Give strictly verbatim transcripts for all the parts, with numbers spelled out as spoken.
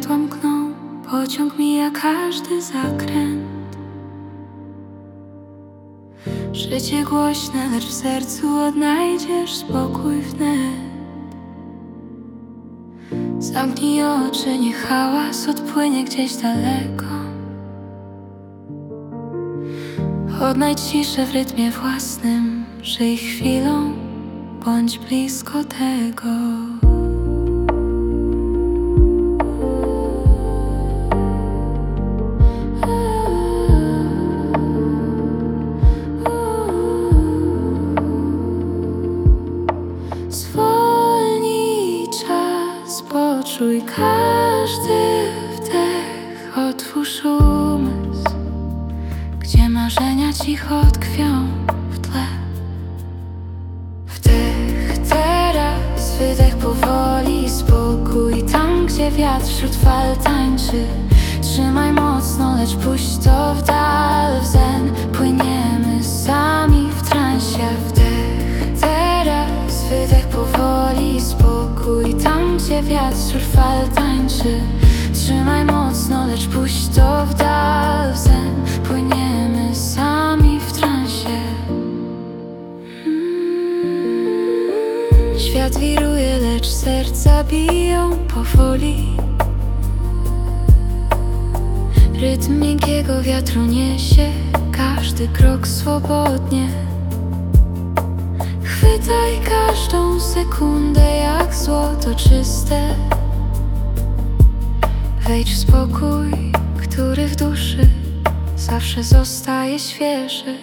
światła mkną, pociąg mija każdy zakręt. Życie głośne, lecz w sercu odnajdziesz spokój wnet. Zamknij oczy, niech hałas odpłynie gdzieś daleko. Odnajdź ciszę w rytmie własnym, żyj chwilą, bądź blisko tego. Zwolnij czas, poczuj każdy wdech, otwórz umysł, gdzie marzenia cicho tkwią w tle. Wdech teraz, wydech powoli, spokój tam, gdzie wiatr wśród fal tańczy. Trzymaj mocno, lecz puść to w dal, w zen. Płyniemy sami w transie. Wdech teraz, wydech powoli, spokój tam, gdzie wiatr wśród fal tańczy. Trzymaj mocno, lecz puść to w dal, w zen. Płyniemy sami w transie. mm. Świat wiruje, lecz serca biją powoli. Rytm miękkiego wiatru niesie każdy krok swobodnie. Chwytaj każdą sekundę jak złoto czyste. Wejdź w spokój, który w duszy zawsze zostaje świeży.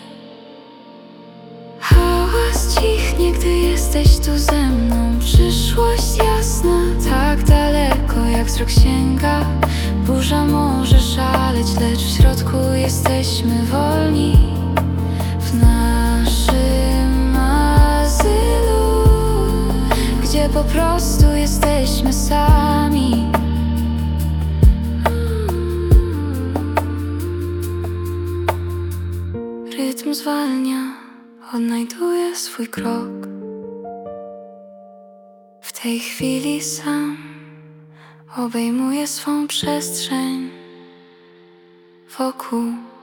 Hałas cichnie, gdy jesteś tu ze mną. Przyszłość jasna, tak daleko jak wzrok sięga. Burza może szaleć, lecz w środku jesteśmy wolni. W naszym azylu, gdzie po prostu jesteśmy sami. Rytm zwalnia, odnajduje swój krok. W tej chwili sam obejmuje swą przestrzeń wokół.